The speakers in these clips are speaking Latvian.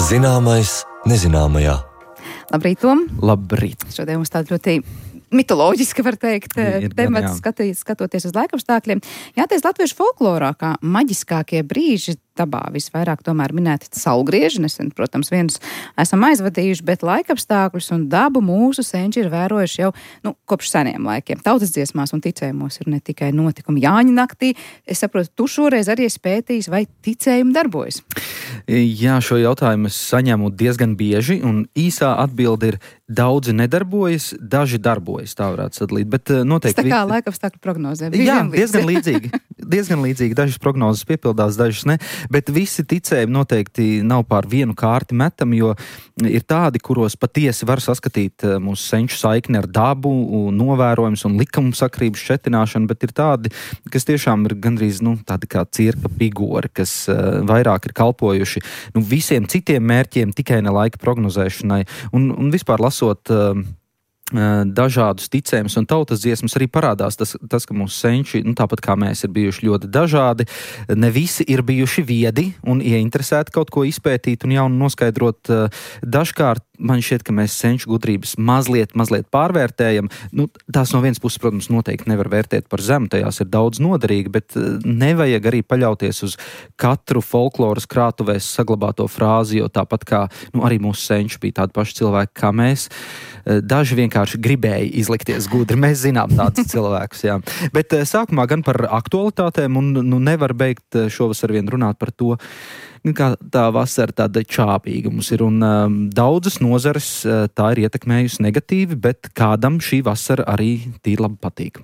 Zināmais nezināmajā. Labrīt, Tom. Labrīt. Šodien mums tāda ļoti mitoloģiski, var teikt, temats skatoties uz laikapstākļiem. Jāties latviešu folklorā, kā maģiskākie brīži dabā visvairāk tomēr minēti saulgrieži. Nesen, protams, vienus esam aizvadījuši, bet laikapstākļus un dabu mūsu senči ir vērojuši jau kopš seniem laikiem. Tautas dziesmās un ticējumos ir ne tikai notikumi Jāņa naktī. Es saprotu, tu šoreiz arī esi pētījis, vai ticējumi darbojas? Jā, šo jautājumu es saņemu diezgan bieži, un īsā atbilde ir daudzi nedarbojas, daži darbojas, tā varētu sadalīt. Bet noteikti... Tas tā kā laikapstākļu prognozē. Jā, diezgan līdzīgi. Diezgan līdzīgi. Dažas prognozes piepildās, dažas ne. Bet visi ticējumi noteikti nav pār vienu kārti metami, jo ir tādi, kuros patiesi var saskatīt mūsu senču saikni ar dabu, novērojums un likumu sakrības šķetināšanu, bet ir tādi, kas tiešām ir gandrīz tādi kā cirka figūri, kas vairāk ir kalpojuši visiem citiem mērķiem, tikai ne laika prognozēšanai. Un vispār lasot dažādus ticējumus un tautas dziesmas arī parādās tas, ka mūsu senči, tāpat kā mēs, ir bijuši ļoti dažādi. Ne visi ir bijuši viedi un ieinteresēti kaut ko izpētīt un jaunu noskaidrot. Dažkārt man šķiet, ka mēs senču gudrības mazliet pārvērtējam. Tās no vienas puses, protams, noteikti nevar vērtēt par zemu, tajās ir daudz noderīgi, bet nevajag arī paļauties uz katru folkloras krātuvēs saglabāto frāzi, jo tāpat kā arī mūsu senči bija tādi paši cilvēki kā mēs. Daži vienkārši gribēja izlikties gudri. Mēs zinām tādus cilvēkus, jā. Bet sākumā gan par aktualitātēm, un nevar beigt šovasar vien runāt par to, kā tā vasara tāda čāpīga mums ir, un daudzas nozares tā ir ietekmējusi negatīvi, bet kādam šī vasara arī tīri labi patīk.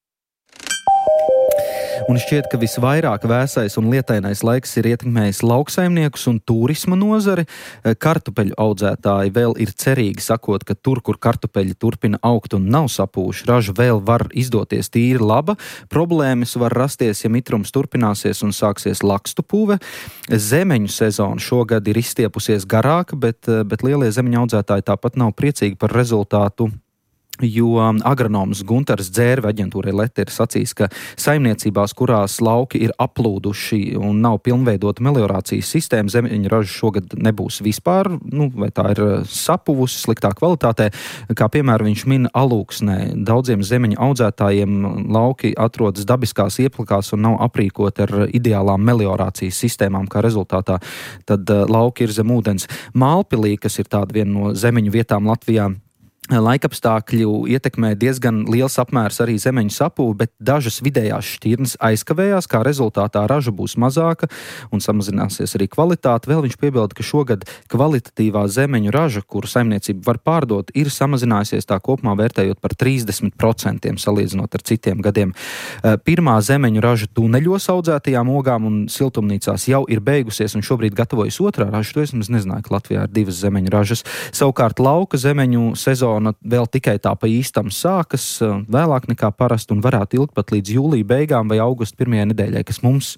Un šķiet, ka visvairāk vēsais un lietainais laiks ir ietekmējis lauksaimniekus un turisma nozari. Kartupeļu audzētāji vēl ir cerīgi sakot, ka tur, kur kartupeļi turpina augt un nav sapūši, raža vēl var izdoties tīri laba. Problēmas var rasties, ja mitrums turpināsies un sāksies lakstu pūve. Zemeņu sezona šogad ir izstiepusies garāka, bet lielie zemeņu audzētāji tāpat nav priecīgi par rezultātu, jo agronoms Guntars Dzērve aģentūrai Lete ir sacījis, ka saimniecībās, kurās lauki ir aplūduši un nav pilnveidota meliorācijas sistēma, zemeņu raža šogad nebūs vispār, vai tā ir sapuvusi sliktā kvalitātē. Kā piemēram viņš min Alūksnē. Daudziem zemeņu audzētājiem lauki atrodas dabiskās ieplakās un nav aprīkoti ar ideālām meliorācijas sistēmām, kā rezultātā tad lauki ir zem ūdens. Mālpilī, kas ir tāda viena no zemeņu vietām Latvijā, laikapstākļu ietekmē diezgan liels apmērs arī zemeņu sapūve, bet dažas vidējās šķirnes aizkavējās, kā rezultātā raža būs mazāka un samazināsies arī kvalitāte. Vēl viņš piebilda, ka šogad kvalitatīvā zemeņu raža, kuru saimniecība var pārdot, ir samazinājusies tā kopumā vērtējot par 30% salīdzinot ar citiem gadiem. Pirmā zemeņu raža tuneļos audzētajām ogām un siltumnīcās jau ir beigusies un šobrīd gatavojas otrā raža. To es nezināju, ka Latvijā ir 2 zemeņu ražas. Savukārt lauka zemeņu sezona vēl tikai tā pa īstam sākas vēlāk nekā parasti un varētu ilgt pat līdz jūlija beigām vai augusta pirmajai nedēļai, kas mums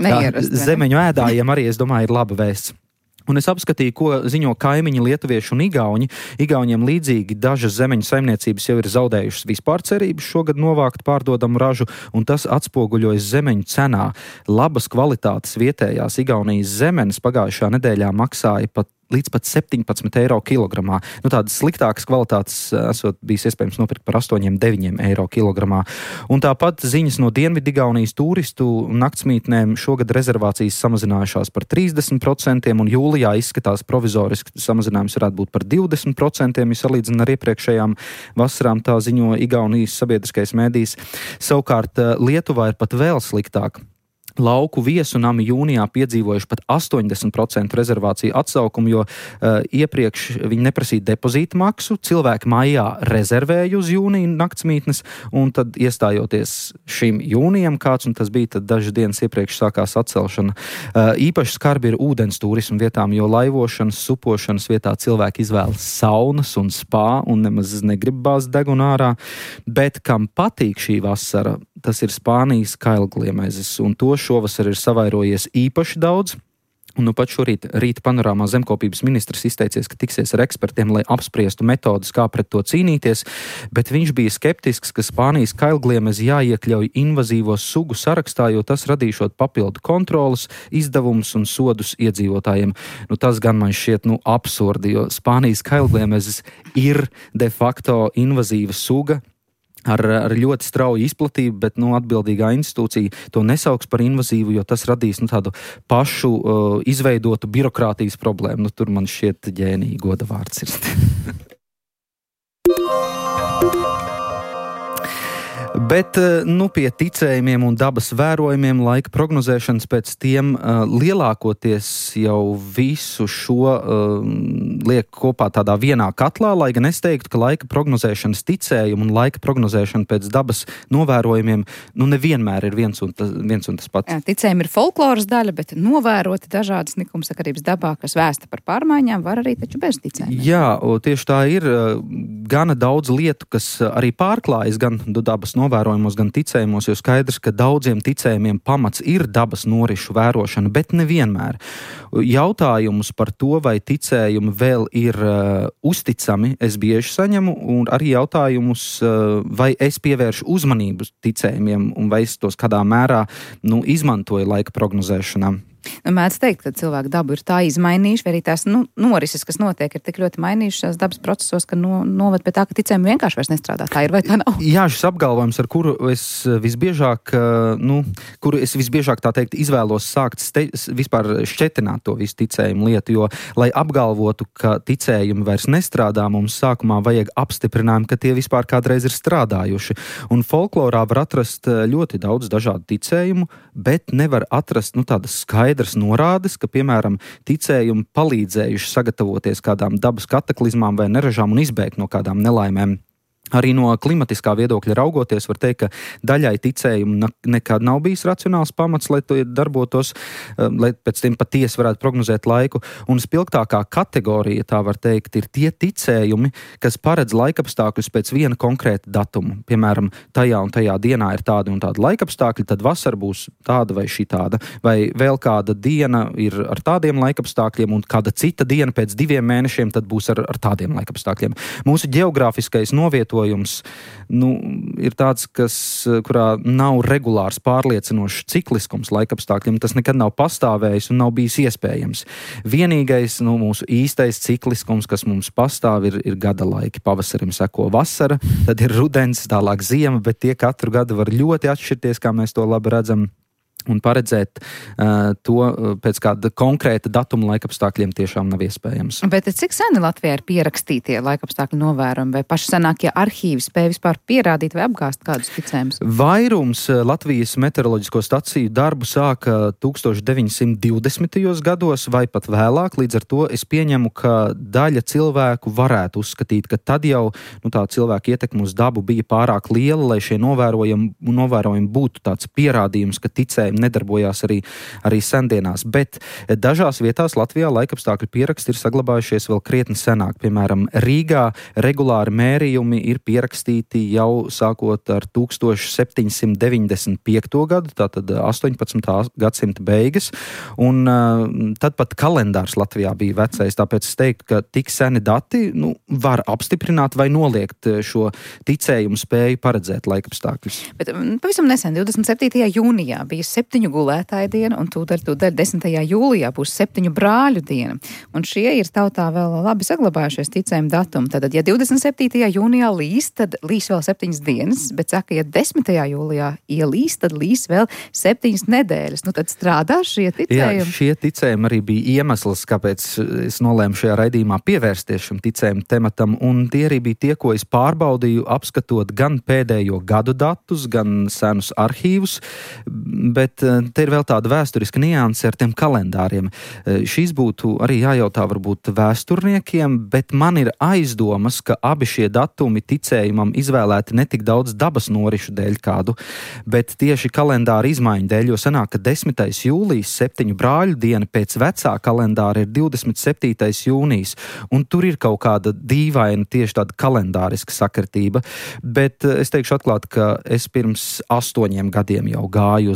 zemeņu ēdājiem arī, es domāju, ir laba vēsts. Un es apskatīju, ko ziņo kaimiņi lietuvieši un igauņi. Igauņiem līdzīgi dažas zemeņu saimniecības jau ir zaudējušas vispār cerības šogad novākt pārdodamu ražu, un tas atspoguļojas zemeņu cenā. Labas kvalitātes vietējās Igaunijas zemenes pagājušā nedēļā maksāja līdz pat 17 eiro kilogramā. Tādas sliktākas kvalitātes esot bijis iespējams nopirkt par 8-9 eiro kilogramā. Un tāpat ziņas no Dienvidigaunijas turistu naktsmītnēm šogad rezervācijas samazinājušās par 30%, un jūlijā izskatās provizoriski samazinājums varētu būt par 20%, ja salīdzina ar iepriekšējām vasarām, tā ziņo Igaunijas sabiedriskais mēdījis. Savukārt Lietuvā ir pat vēl sliktāk. Lauku viesunami jūnijā piedzīvojuši pat 80% rezervāciju atsaukumu, jo iepriekš viņi neprasīja depozītu maksu, cilvēki maijā rezervēja uz jūniju naktsmītnes, un tad iestājoties šim jūnijam kāds, un tas bija tad dažas dienas iepriekš sākās atcelšana. Īpaši skarbi ir ūdens turismu vietām, jo laivošanas, supošanas vietā cilvēki izvēlas saunas un spā, un nemaz negrib bāzt degunu ārā, bet kam patīk šī vasara, tas ir Spānijas kailgliemezis, un to šovasar ir savairojies īpaši daudz. Un nu pat šorīt Rīta panorāmā zemkopības ministrs izteicies, ka tiksies ar ekspertiem, lai apspriestu metodas, kā pret to cīnīties, bet viņš bija skeptisks, ka Spānijas kailgliemezi jāiekļauj invazīvo sugu sarakstā, jo tas radīšot papildu kontrolas, izdevumus un sodus iedzīvotājiem. Nu, tas gan man šķiet absurdi, jo Spānijas kailgliemezis ir de facto invazīva suga, ar ļoti strauju izplatību, bet atbildīgā institūcija to nesauks par invazīvu, jo tas radīs tādu pašu izveidotu birokrātijas problēmu. Tur man šķiet ģēnija goda vārds ir. Bet pie ticējumiem un dabas vērojumiem, laika prognozēšanas pēc tiem lielākoties jau visu šo liek kopā tādā vienā katlā, lai gan es teiktu, ka laika prognozēšanas ticējumu un laika prognozēšana pēc dabas novērojumiem nevienmēr ir viens un tas pats. Jā, ticējumi ir folkloras daļa, bet novēroti dažādas likumsakarības dabā, kas vēsta par pārmaiņām, var arī taču bez ticējumiem. Jā, tieši tā ir gana daudz lietu, kas arī pārklājas gan dabas novērojumos, gan ticējumos, jo skaidrs, ka daudziem ticējumiem pamats ir dabas norišu vērošana, bet nevienmēr. Jautājumus par to, vai ticējumi vēl ir uzticami, es bieži saņemu, un arī jautājumus, vai es pievēršu uzmanību ticējumiem, un vai es tos kādā mērā izmantoju laika prognozēšanām. Mēdz teikt, ka cilvēku dabu ir tā izmainījuši, vai arī tās norises, kas notiek, ir tik ļoti mainījušās dabas procesos, ka noved pie tā, ka ticējumi vienkārši vairs nestrādā. Tā ir vai tā nav? Jā, šis apgalvojums, ar kuru es visbiežāk, tā teikt, izvēlos sākt vispār šķetināt to visu ticējumu lietu, jo, lai apgalvotu, ka ticējumi vairs nestrādā, mums sākumā vajag apstiprinājumu, ka tie vispār kādreiz ir strādājuši. Un folklorā var atrast ļoti daudz dažādu ticējumu, bet nevar atrast tādas skaidras norādes, ka, piemēram, ticējumi palīdzējuši sagatavoties kādām dabas kataklizmām vai neražām un izbēgt no kādām nelaimēm. Arī no klimatiskā viedokļa raugoties, var teikt, ka daļai ticējumu nekad nav bijis racionāls pamats, lai to darbotos, lai pēc tiem patiesi varētu prognozēt laiku. Un spilgtākā kategorija, tā var teikt, ir tie ticējumi, kas paredz laikapstākļus pēc viena konkrēta datuma. Piemēram, tajā un tajā dienā ir tādi un tādi laikapstākļi, tad vasara būs tāda vai šitāda. Vai vēl kāda diena ir ar tādiem laikapstākļiem un kāda cita diena pēc 2 mēnešiem tad būs ar tādiem laikapstākļiem. Mūsu geogrāfiskais novietojums ir tāds, kurā nav regulārs pārliecinošs cikliskums laikapstākļiem. Tas nekad nav pastāvējis un nav bijis iespējams. Vienīgais mūsu īstais cikliskums, kas mums pastāv, ir gada laiki. Pavasarim seko vasara, tad ir rudens, tālāk ziema, bet tie katru gadu var ļoti atšķirties, kā mēs to labi redzam. Un paredzēt to pēc kāda konkrēta datuma laikapstākļiem tiešām nav iespējams. Bet cik seni Latvijā ir pierakstītie laikapstākļu novērojumi, vai paši senākie arhīvi spēj vispār pierādīt vai apgāst kādus ticējumus? Vairums Latvijas meteoroloģisko staciju darbu sāka 1920. gados vai pat vēlāk, līdz ar to es pieņemu, ka daļa cilvēku varētu uzskatīt, ka tad jau tā cilvēka ietekme uz dabu bija pārāk liela, lai šie novērojumi būtu tāds pierādījums, ka ticējumi nedarbojās arī sendienās, bet dažās vietās Latvijā laikapstākļu pieraksti ir saglabājušies vēl krietni senāk. Piemēram, Rīgā regulāri mērījumi ir pierakstīti jau sākot ar 1795. gadu, tātad 18. gadsimta beigas, un tad pat kalendārs Latvijā bija vecais, tāpēc es teiktu, ka tik seni dati var apstiprināt vai noliegt šo ticējumu spēju paredzēt laikapstākļus. Bet pavisam nesen, 27. jūnijā bija 7 gulētāju diena, un tūdaļ 10. jūlijā būs 7 brāļu diena. Un šie ir tautā vēl labi saglabājušies ticējuma datumi. Tātad, ja 27. jūnijā līs, tad līs vēl 7 dienas, bet saka, ja 10. jūlijā ielīs, tad līs vēl 7 nedēļas. Tad strādā šie ticējumi. Jā, šie ticējumi arī bija iemesls, kāpēc es nolēmu šajā raidījumā pievērsties šim ticējumu tematam, un tie arī bija tie, ko es pārbaudīju, apskatot gan pēdējo gadu datus, gan senus arhīvus, bet te ir vēl tāda vēsturiska nianse ar tiem kalendāriem. Šīs būtu arī jājautā varbūt vēsturniekiem, bet man ir aizdomas, ka abi šie datumi ticējumam izvēlēti ne tik daudz dabas norišu dēļ kādu, bet tieši kalendāra izmaiņu dēļ, jo sanāk, ka 10. jūlijas 7 brāļu diena pēc vecā kalendāra ir 27. jūnijas, un tur ir kaut kāda dīvaina tieši tāda kalendāriska sakritība, bet es teikšu atklāt, ka es pirms 8 gadiem jau gāju uz Latvijas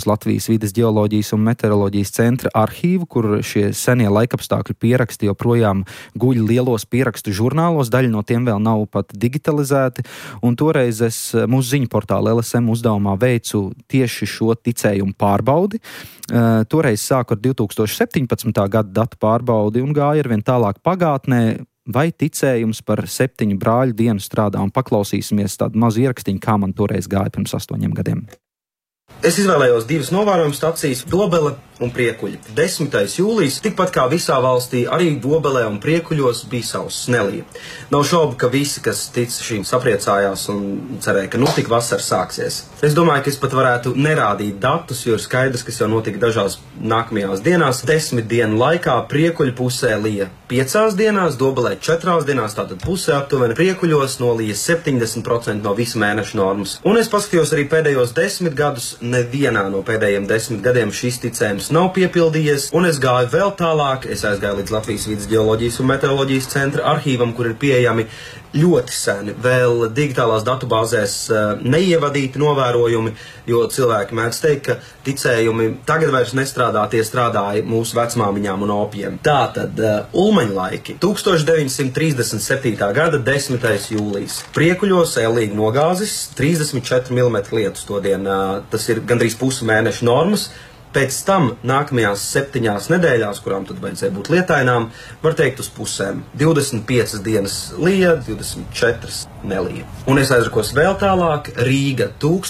Latvijas vides ģeoloģijas un meteoroloģijas centra arhīvu, kur šie senie laikapstākļu pieraksti joprojām guļ lielos pierakstu žurnālos, daļa no tiem vēl nav pat digitalizēti, un toreiz es mūsu ziņu portāla LSM uzdevumā veicu tieši šo ticējumu pārbaudi. Toreiz sāku ar 2017. gada datu pārbaudi un gāju arvien tālāk pagātnē, vai ticējums par 7 brāļu dienu strādā, un paklausīsimies tādu mazu ierakstiņu, kā man toreiz gāja pirms 8 gadiem. Es izvēlējos 2 novērojuma stacijas, Dobele un Priekuļi. 10. jūlijas, tikpat kā visā valstī, arī Dobelē un Priekuļos bija sauss, nelija. Nav šaubu, ka visi, kas tic šīm, sapriecājās un cerēja, ka tik vasara sāksies. Es domāju, ka es pat varētu nerādīt datus, jo ir skaidrs, kas jau notika dažās nākamajās dienās. 10 dienu laikā Priekuļu pusē lija 5 dienās, Dobelē 4 dienās, tātad pusē aptuveni. Priekuļos nolija 70% no visu mēnešu normas. Un es paskatījos arī pēdējos 10 gadus, nevienā no pēdējiem 10 gadiem šis ticējums nav piepildījies, un es gāju vēl tālāk. Es aizgāju līdz Latvijas vides ģeoloģijas un meteoroloģijas centra arhīvam, kur ir pieejami ļoti seni, vēl digitālās datubāzēs neievadīti novērojumi, jo cilvēki mēdz teikt, ka ticējumi tagad vairs nestrādā, tie strādāja mūsu vecmāmiņām un opiem. Tātad ulmaņlaiki 1937. gada 10. jūlijas. Priekuļos ellīgi nogāzis 34 mm lietus todien, tas ir gandrīz pusi mēneša normas. Pēc tam nākamajās 7 nedēļās, kurām tad vajadzēja būt lietainām, var teikt uz pusēm. 25 dienas lija, 24 nelija. Un es aizrakos vēl tālāk, Rīga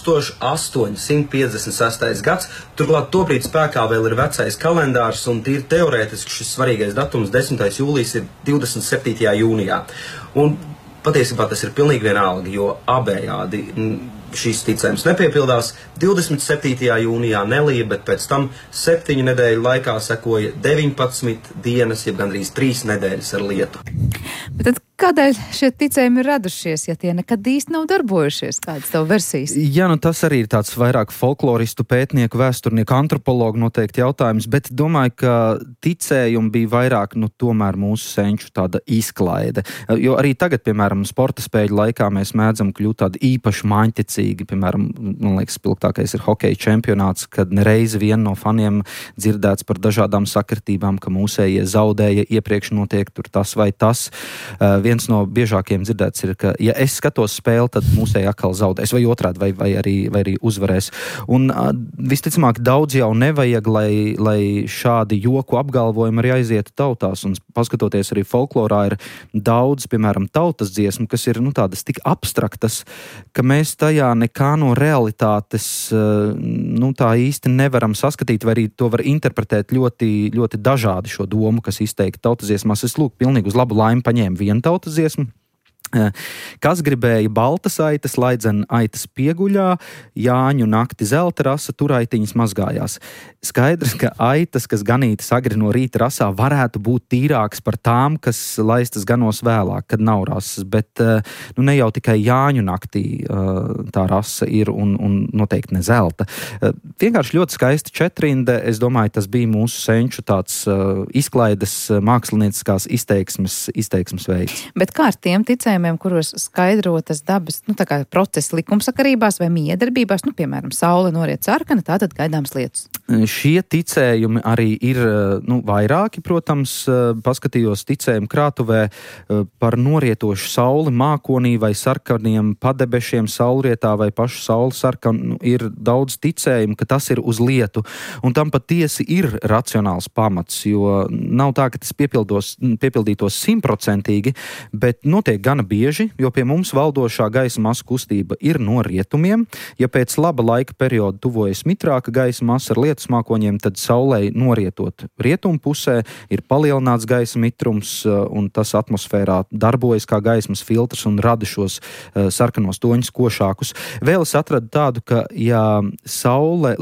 1856. gads, turklāt tobrīd spēkā vēl ir vecais kalendārs, un tīri teorētiski šis svarīgais datums 10. jūlijas ir 27. jūnijā. Un patiesībā tas ir pilnīgi vienalga, jo abējādi šīs ticējums nepiepildās. 27. jūnijā nelija, bet pēc tam 7 nedēļu laikā sekoja 19 dienas, jeb gandrīz 3 nedēļas ar lietu. Bet tad kādēļ šie ticējumi ir radušies, ja tie nekad īsti nav darbojušies? Kādas tev versijas? Jā, tas arī ir tāds vairāk folkloristu, pētnieku, vēsturnieku, antropologu noteikti jautājums, bet domāju, ka ticējumi bija vairāk, tomēr mūsu senču tāda izklaide. Jo arī tagad, piemēram, sporta spēļu laikā mēs mēdzam kļūt tādi īpaši māņticīgi. Piemēram, man liekas, spilgtākais ir hokeja čempionāts, kad nereizi vien no faniem dzirdēts par dažādām sakritībām, ka mūsējie zaudēja, iepriekš notiek tur tas vai tas. Viens no biežākiem dzirdēts ir, ka ja es skatos spēli, tad mūsēji atkal zaudēs, vai otrādi, vai arī uzvarēs. Un visticamāk daudz jau nevajag, lai šādi joku apgalvojumi arī aizietu tautās. Un paskatoties arī folklorā ir daudz, piemēram, tautas dziesmu, kas ir tādas tik abstraktas, ka mēs tajā nekā no realitātes tā īsti nevaram saskatīt, vai arī to var interpretēt ļoti, ļoti dažādi šo domu, kas izteikti tautas dziesmās. Es pilnīgi uz labu laimi paņēmu vienu tautas dziesmu. Kas gribēja baltas aitas, laidzen aitas pieguļā, Jāņu nakti zelta rasa, tur aitiņas mazgājās. Skaidrs, ka aitas, kas ganītas agri no rīta rasā, varētu būt tīrākas par tām, kas laistas ganos vēlāk, kad nav rasas, bet ne jau tikai Jāņu naktī tā rasa ir un noteikti ne zelta. Vienkārši ļoti skaista četrinde, es domāju, tas bija mūsu senču tāds izklaides mākslinieciskās izteiksmes veids. Bet kā ar tiem ticējumiem, kuros skaidrotas dabas, tā kā procesa likumsakarībās vai miedarbībās, piemēram, saule noriet sarkana, tātad gaidāms lietus? Šie ticējumi arī ir, vairāki, protams, paskatījos ticējumu krātuvē par norietošu sauli mākonī vai sarkaniem padebešiem saulrietā vai pašu sauli sarkanu. Ir daudz ticējumu, ka tas ir uz lietu, un tam patiesi ir racionāls pamats, jo nav tā, ka tas piepildītos 100%, bet notiek gana bieži, jo pie mums valdošā gaisa masu kustība ir no rietumiem. Ja pēc laba laika perioda tuvojas mitrāka gaisa masa ar lietus mākoņiem, tad saulei norietot rietumu pusē ir palielināts gaisa mitrums, un tas atmosfērā darbojas kā gaismas filtrs un rada šos sarkanos toņus košākus. Vēl es atradu tādu, ka ja saulē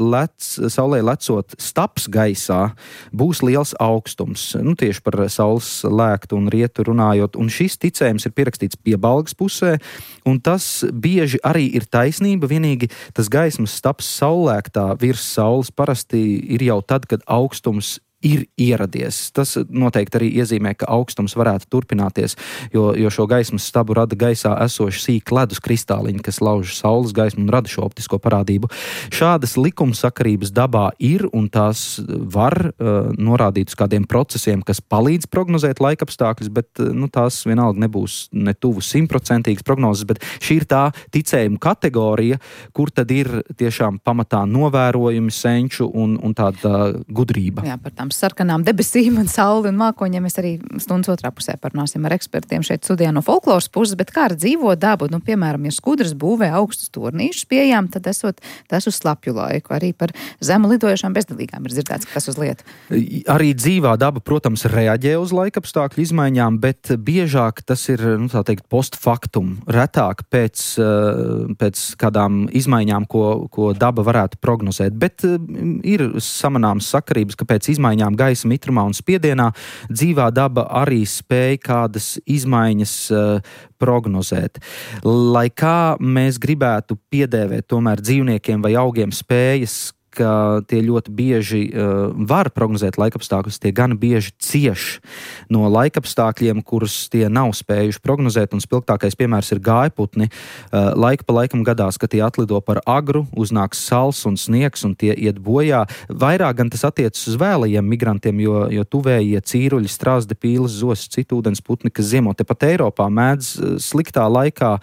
lecot staps gaisā, būs liels augstums. Tieši par saules lēktu un rietu runājot, un šis ticējums ir pierakstīts piebalgas pusē, un tas bieži arī ir taisnība, vienīgi tas gaismas staps saulēktā virs saules parasti ir jau tad, kad augstums ir ieradies. Tas noteikti arī iezīmē, ka augstums varētu turpināties, jo šo gaismas stabu rada gaisā esoši sīki ledus kristāliņi, kas lauž saules gaismu un rada šo optisko parādību. Šādas likumsakarības dabā ir, un tās var norādīt uz kādiem procesiem, kas palīdz prognozēt laikapstākļus, bet tās vienalga nebūs ne tuvu 100% prognozes, bet šī ir tā ticējuma kategorija, kur tad ir tiešām pamatā novērojumi, senču un tāda gudrība. Jā, par tām sarkanām debesīm un sauli un mākoņiem mēs arī stundas otrā pusē parunāsim ar ekspertiem šeit studijā no folkloras puses, bet kā ar dzīvo dabu, piemēram, ja skudras būvē augstus tornīšus pieejām, tad esot tas uz slapju laiku. Arī par zemu lidojošām bezdalīgām ir dzirdēts, ka tas uz lietu. Arī dzīvā daba, protams, reaģē uz laikapstākļu izmaiņām, bet biežāk tas ir, tā teikt, post factum, retāk pēc kādām izmaiņām, ko daba varētu prognozēt. Bet ir samanāmas sakarības, ka pēc izmaiņām gaisa mitrumā un spiedienā dzīvā daba arī spēj kādas izmaiņas prognozēt. Lai kā mēs gribētu piedēvēt tomēr dzīvniekiem vai augiem spējas, ka tie ļoti bieži var prognozēt laikapstākļus, tie gan bieži cieš no laikapstākļiem, kurus tie nav spējuši prognozēt, un spilgtākais piemērs ir gājputni. Laika pa laikam gadās, ka tie atlido par agru, uznāks sals un sniegs, un tie iet bojā. Vairāk gan tas attiecas uz vēlajiem migrantiem, jo tuvējie cīruļi, strāzdi, pīles, zosis, citu ūdens putni, kas ziemo tepat Eiropā, mēdz sliktā laikā,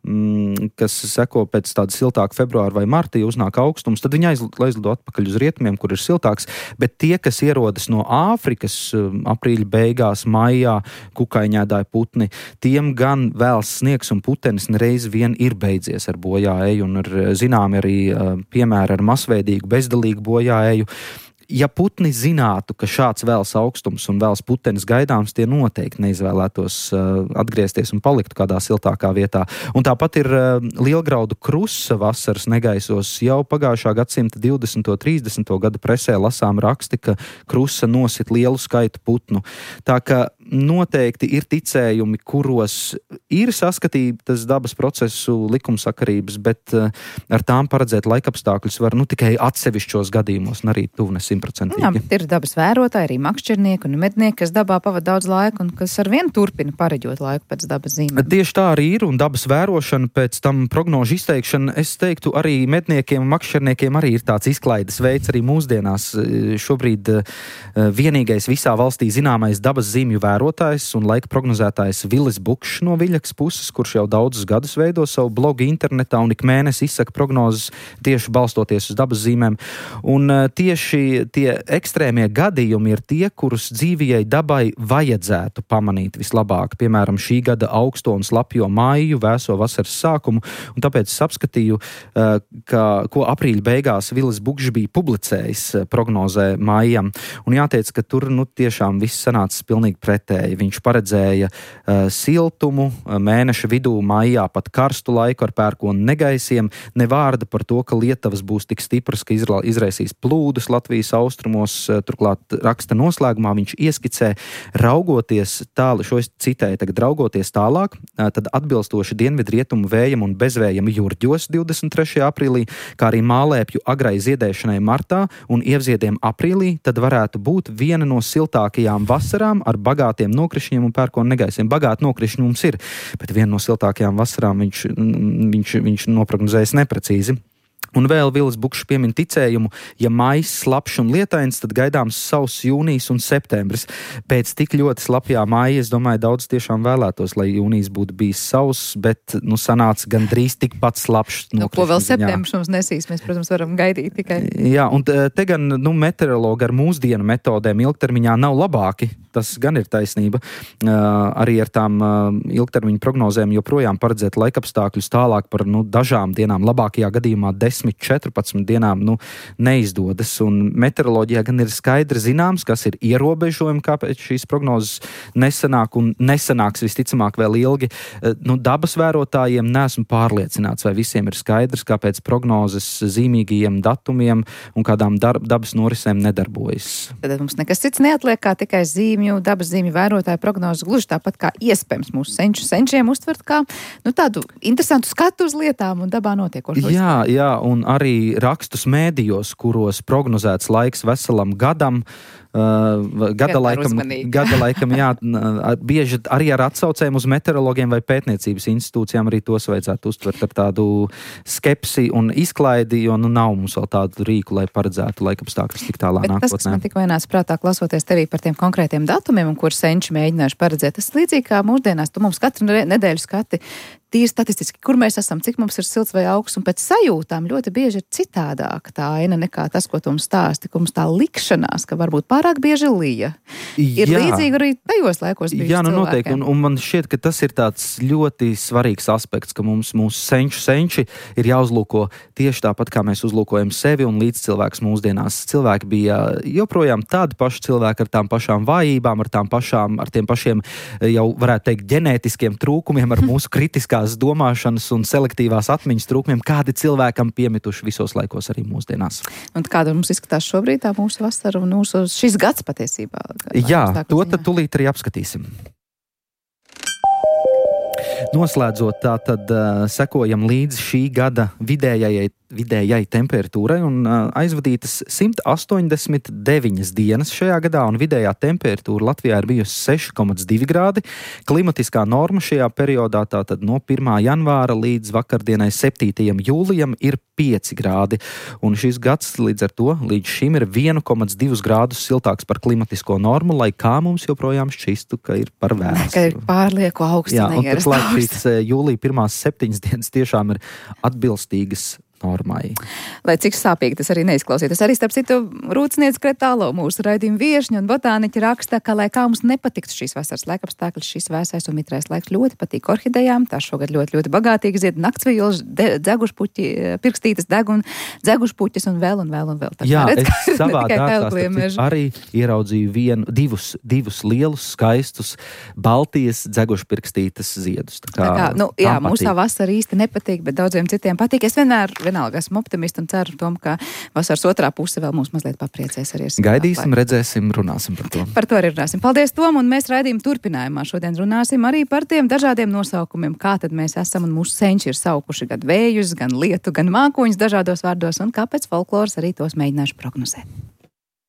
kas seko pēc tāda siltāka februāra vai marta, ja uznāk augstums, tad viņi aizlido atpakaļ uz rietumiem, kur ir siltāks, bet tie, kas ierodas no Āfrikas aprīļa beigās, maijā, kukaiņēdāji putni, tiem gan vēls sniegs un putenis nereiz vien ir beidzies ar bojāeju, un ir zināmi arī piemēri ar masveidīgu, bezdalīgu bojāeju. Ja putni zinātu, ka šāds vēls augstums un vēls putenis gaidāms, tie noteikti neizvēlētos atgriezties un palikt kādā siltākā vietā. Un tāpat ir lielgraudu krusa vasaras negaisos. Jau pagājušā gadsimta 20. un 30. gada presē lasām raksti, ka krusa nosit lielu skaitu putnu. Tā ka noteikti ir ticējumi, kuros ir saskatītas dabas procesu likumsakarības, bet ar tām paredzēt laikapstākļus var tikai atsevišķos gadījumos un arī tuvu 100%. Jā, bet ir dabas vērotāji, arī makšķernieki un mednieki, kas dabā pavada daudz laika un kas arvien turpina pareģot laiku pēc dabas zīmēm. Tieši tā arī ir, un dabas vērošana, pēc tam prognožu izteikšana, es teiktu, arī medniekiem un makšķerniekiem arī ir tāds izklaides veids arī mūsdienās. Šobrīd vienīgais visā valstī zināmais dabas zīmju vērotājs un laika prognozētājs Vilis Bukšs no Viļakas puses, kurš jau daudzus gadus veido savu blogu internetā un ik mēnesi izsaka prognozes tieši balstoties uz dabas zīmēm. Un tieši tie ekstrēmie gadījumi ir tie, kurus dzīvijai dabai vajadzētu pamanīt vislabāk. Piemēram, šī gada augsto un slapjo māju, vēso vasaras sākumu, un tāpēc es apskatīju, ko aprīļa beigās Vilis Bukšs bija publicējis prognozē mājam. Un jāteic, ka tur tiešām viss sanācis pilnīgi pretēji. Viņš paredzēja siltumu, mēneša vidū maijā pat karstu laiku ar pērkonu negaisiem, ne vārda par to, ka lietavas būs tik stipras, ka izraisīs plūdus Latvijas austrumos. Turklāt raksta noslēgumā viņš ieskicē, raugoties tālāk, tad atbilstoši dienvidrietumu vējam un bezvējam Jurģos 23. aprīlī, kā arī mālēpju agrai ziedēšanai martā un ievziediem aprīlī, tad varētu būt viena no siltākajām vasarām ar bagātiem nokrišņiem un pērkonu negaisiem. Bagāti nokrišņi mums ir, bet viena no siltākajām vasarām viņš noprognozējas neprecīzi. Un vēl Vilis Bukšs piemin ticējumu, ja maijs slapjš un lietains, tad gaidāms sauss jūnijas un septembris. Pēc tik ļoti slapjā maija, es domāju, daudz tiešām vēlētos, lai jūnijas būtu bijis sauss, bet sanāca gandrīz tikpat slapjš. Ko vēl septembris mums nesīs, mēs, protams, varam gaidīt tikai. Jā, un te gan meteorologi ar mūsdienu metodēm ilgtermiņā nav labāki. Tas gan ir taisnība. Arī ar tām ilgtermiņa prognozēm joprojām paredzēt laikapstākļus tālāk par dažām dienām, labākajā gadījumā 10-14 dienām neizdodas. Un meteoroloģijā gan ir skaidri zināms, kas ir ierobežojumi, kāpēc šīs prognozes nesanāk un nesanāks visticamāk vēl ilgi. Dabas vērotājiem neesmu pārliecināts, vai visiem ir skaidrs, kāpēc prognozes zīmīgajiem datumiem un kādām dabas norisēm nedarbojas. Tad mums nekas cits neatliek, kā tikai dabas zīmju vērotāju prognozes, gluži tāpat kā iespējams mūsu senčiem uztvert kā tādu interesantu skatu uz lietām un dabā notiekošo. Jā, un arī rakstus mēdījos, kuros prognozēts laiks veselam gadam, Gada laikam, jā, bieži arī ar atsaucēm uz meteorologiem vai pētniecības institūcijām arī tos vajadzētu uztvert ar tādu skepsi un izklaidi, jo nav mums vēl tādu rīku, lai paredzētu laikapstākļus tik tālā nākotnē. Bet tas, kas man tik vienās prātā klausoties tevī par tiem konkrētiem datumiem, un kur senči mēģinājuši paredzēt, tas līdzīgi kā mūsdienās, tu mums katru nedēļu skati tīri statistiski, kur mēs esam, cik mums ir silts vai augsts, un pēc sajūtām ļoti bieži ir citādāka tā aina nekā tas, ko tu mums stāsti, ka mums tā likšanās, ka varbūt pārāk bieži lija. Ir līdzīgi arī tajos laikos bijuši cilvēkiem. Noteikti, un man šķiet, ka tas ir tāds ļoti svarīgs aspekts, ka mūsu senči ir jāuzlūko tieši tāpat, kā mēs uzlūkojam sevi un līdzcilvēkus mūsdienās. Cilvēki bija joprojām tādi paši cilvēki ar tām pašām vājībām, ar tiem pašiem, jau varētu teikt, ģenētiskiem trūkumiem, ar mūsu kritiskās domāšanas un selektīvās atmiņas trūkumiem, kādi cilvēkam piemituši visos laikos arī mūsdienās. Un kāda mums izskatās šobrīd tā mūsu vasara un mūsu šis gads patiesībā? Jā, to tad tūlīt arī apskatīsim. Noslēdzot, tā tad sekojam līdzi šī gada vidējai temperatūrai un aizvadītas 189 dienas šajā gadā, un vidējā temperatūra Latvijā ir bijusi 6,2 grādi. Klimatiskā norma šajā periodā, tātad no 1. janvāra līdz vakardienai 7. jūlijam, ir 5 grādi. Un šis gads līdz ar to līdz šim ir 1,2 grādus siltāks par klimatisko normu, lai kā mums joprojām šķistu, ka ir par vēsu. Ka ir pārlieku augsts. Jā, un turklāt šīs jūlija pirmās 7 dienas tiešām ir atbilstīgas normai. Lai cik sāpīgi tas arī neizklausītos. Arī starp citu Rūcniece Kretālo, mūsu raidījuma viešņa un botāniķi raksta, ka, lai kā mums nepatiktu šīs vasaras laikapstākļus, šis vēsais un mitrais laiks ļoti patīk orhidejām. Tā šogad ļoti, ļoti bagātīgi zied naktsvijoles, dzegušpuķi, pirkstītes deg un dzegušpuķis un vēl. Tā jā, redz, es savā dārzā arī ieraudzīju divus lielus, skaistus Baltijas dzegušpirkstītes ziedus. Jā, mums tā vasara īsti nepatīk, bet daudziem citiem patīk. Es vienalga esmu optimisti un ceru tom, ka vasaras otrā puse vēl mūs mazliet papriecēs arī. Gaidīsim, redzēsim, runāsim par to. Par to arī runāsim. Paldies, Tom, un mēs raidījuma turpinājumā šodien runāsim arī par tiem dažādiem nosaukumiem, kā tad mēs esam un mūsu senči ir saukuši gan vējus, gan lietu, gan mākoņus dažādos vārdos, un kāpēc folkloras arī tos mēģināšu prognozēt.